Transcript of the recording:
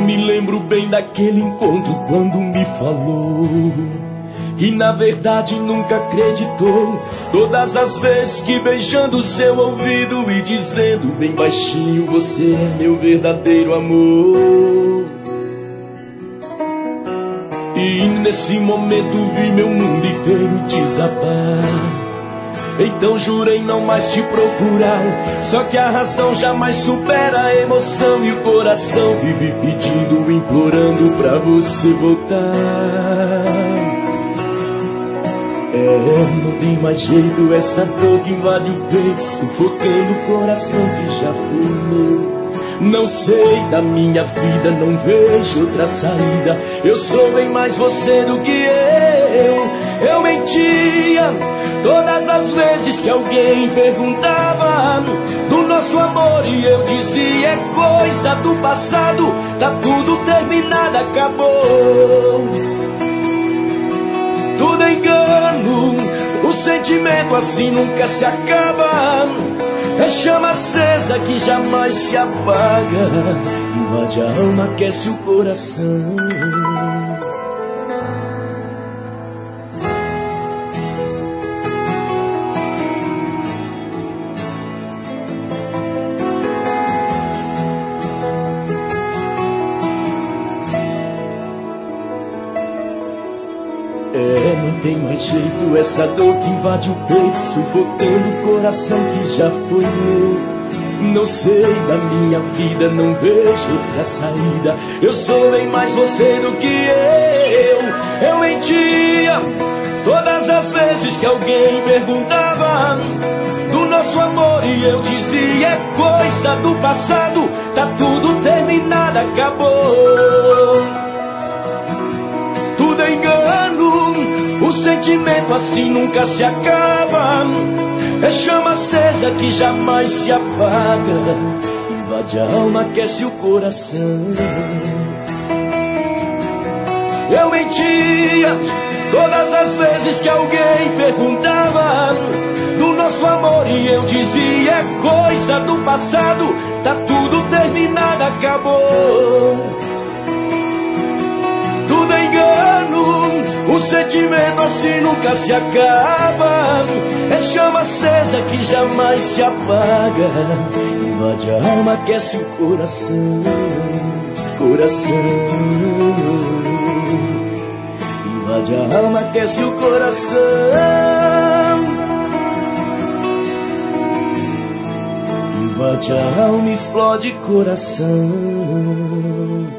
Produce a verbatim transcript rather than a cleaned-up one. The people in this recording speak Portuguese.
me lembro bem daquele encontro quando me falou que na verdade nunca acreditou. Todas as vezes que beijando seu ouvido e dizendo bem baixinho: você é meu verdadeiro amor. E nesse momento vi meu mundo inteiro desabar. Então jurei não mais te procurar. Só que a razão jamais supera a emoção, e o coração vive pedindo, implorando pra você voltar. É, não tem mais jeito, essa dor que invade o peito, sufocando o coração que já foi meu. Não sei da minha vida, não vejo outra saída. Eu sou bem mais você do que eu. Eu mentia todas as vezes que alguém perguntava do nosso amor, e eu dizia: é coisa do passado, tá tudo terminado, acabou. Tudo é engano, o sentimento assim nunca se acaba. É chama acesa que jamais se apaga, invade a alma, aquece o coração. É, não tem mais jeito, essa dor que invade o peito, sufocando o coração que já foi meu. Não sei da minha vida, não vejo outra saída. Eu sou bem mais você do que eu. Eu mentia todas as vezes que alguém perguntava do nosso amor, e eu dizia: é coisa do passado, tá tudo terminado, acabou. Tudo é engano, o sentimento assim nunca se acaba. É chama acesa que jamais se apaga, invade a alma, aquece o coração. Eu mentia todas as vezes que alguém perguntava do nosso amor, e eu dizia: é coisa do passado, tá tudo terminado, acabou. Tudo é engano, o sentimento assim nunca se acaba. É chama acesa que jamais se apaga, invade a alma, aquece o coração. Coração, invade a alma, aquece o coração. Invade a alma, explode coração.